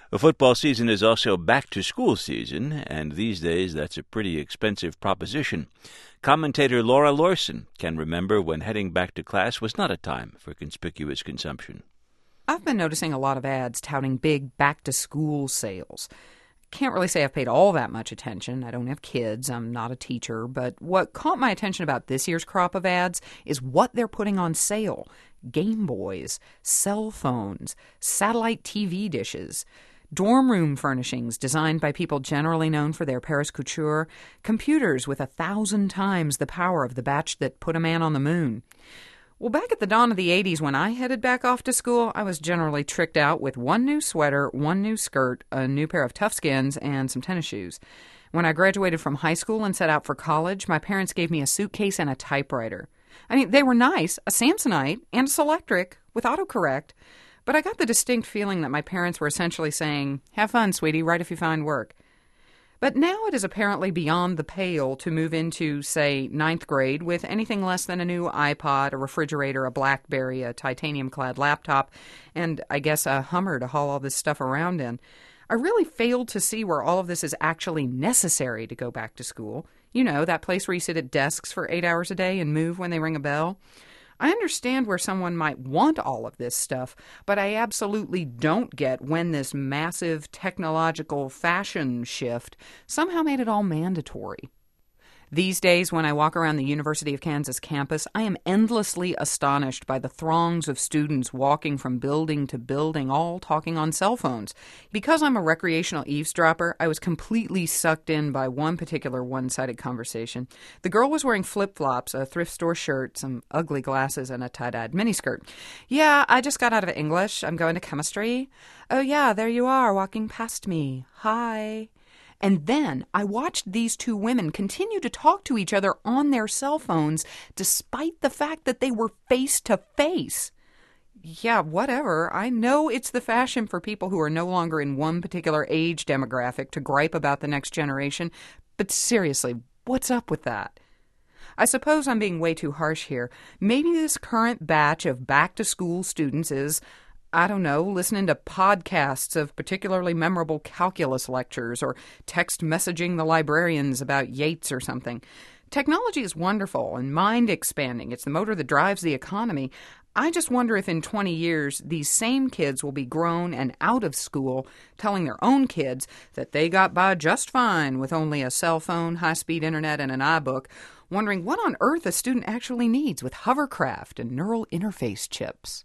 The football season is also back-to-school season, and these days that's a pretty expensive proposition. Commentator Laura Lorson can remember when heading back to class was not a time for conspicuous consumption. I've been noticing a lot of ads touting big back-to-school sales. Can't really say I've paid all that much attention. I don't have kids. I'm not a teacher. But what caught my attention about this year's crop of ads is what they're putting on sale. Game Boys, cell phones, satellite TV dishes, dorm room furnishings designed by people generally known for their Paris couture, computers with 1,000 times the power of the batch that put a man on the moon. Well, back at the dawn of the 80s, when I headed back off to school, I was generally tricked out with one new sweater, one new skirt, a new pair of Toughskins, and some tennis shoes. When I graduated from high school and set out for college, my parents gave me a suitcase and a typewriter. I mean, they were nice, a Samsonite and a Selectric with autocorrect, but I got the distinct feeling that my parents were essentially saying, "Have fun, sweetie, write if you find work." But now it is apparently beyond the pale to move into, say, 9th grade with anything less than a new iPod, a refrigerator, a BlackBerry, a titanium-clad laptop, and I guess a Hummer to haul all this stuff around in. I really failed to see where all of this is actually necessary to go back to school. You know, that place where you sit at desks for 8 hours a day and move when they ring a bell. I understand where someone might want all of this stuff, but I absolutely don't get when this massive technological fashion shift somehow made it all mandatory. These days, when I walk around the University of Kansas campus, I am endlessly astonished by the throngs of students walking from building to building, all talking on cell phones. Because I'm a recreational eavesdropper, I was completely sucked in by one particular one-sided conversation. The girl was wearing flip-flops, a thrift store shirt, some ugly glasses, and a tie-dyed miniskirt. "Yeah, I just got out of English. I'm going to chemistry." "Oh, yeah, there you are, walking past me. Hi." And then I watched these two women continue to talk to each other on their cell phones despite the fact that they were face to face. Yeah, whatever. I know it's the fashion for people who are no longer in one particular age demographic to gripe about the next generation, but seriously, what's up with that? I suppose I'm being way too harsh here. Maybe this current batch of back-to-school students is, I don't know, listening to podcasts of particularly memorable calculus lectures or text messaging the librarians about Yeats or something. Technology is wonderful and mind-expanding. It's the motor that drives the economy. I just wonder if in 20 years these same kids will be grown and out of school telling their own kids that they got by just fine with only a cell phone, high-speed internet, and an iBook, wondering what on earth a student actually needs with hovercraft and neural interface chips.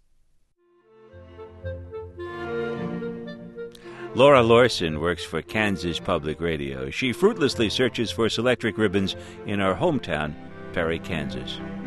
Laura Lorson works for Kansas Public Radio. She fruitlessly searches for Selectric ribbons in our hometown, Perry, Kansas.